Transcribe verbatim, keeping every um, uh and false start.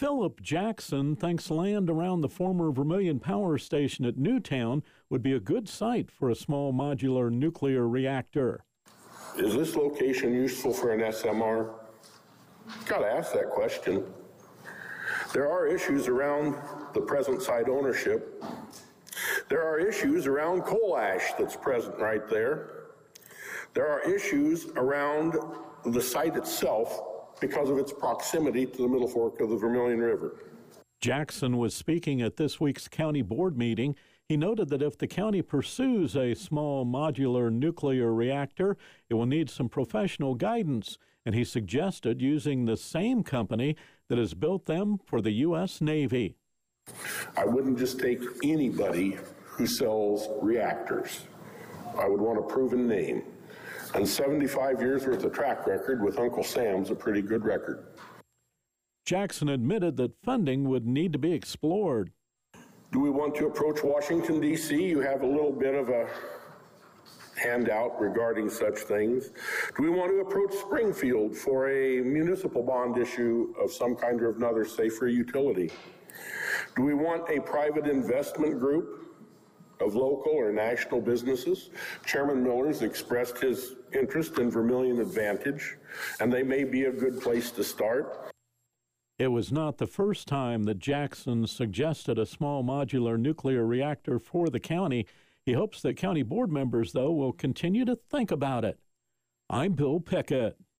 Philip Jackson thinks land around the former Vermilion Power Station at Newtown would be a good site for a small modular nuclear reactor. Is this location useful for an S M R? Got to ask that question. There are issues around the present site ownership. There are issues around coal ash that's present right there. There are issues around the site itself because of its proximity to the Middle Fork of the Vermilion River. Jackson was speaking at this week's county board meeting. He noted that if the county pursues a small modular nuclear reactor, it will need some professional guidance, and he suggested using the same company that has built them for the U S Navy. I wouldn't just take anybody who sells reactors. I would want a proven name. And seventy-five years worth of track record with Uncle Sam's a pretty good record. Jackson admitted that funding would need to be explored. Do we want to approach Washington, D C? You have a little bit of a handout regarding such things. Do we want to approach Springfield for a municipal bond issue of some kind or another, say for a utility? Do we want a private investment group of local or national businesses? Chairman Miller's expressed his interest in Vermilion Advantage, and they may be a good place to start. It was not the first time that Jackson suggested a small modular nuclear reactor for the county. He hopes that county board members, though, will continue to think about it. I'm Bill Pickett.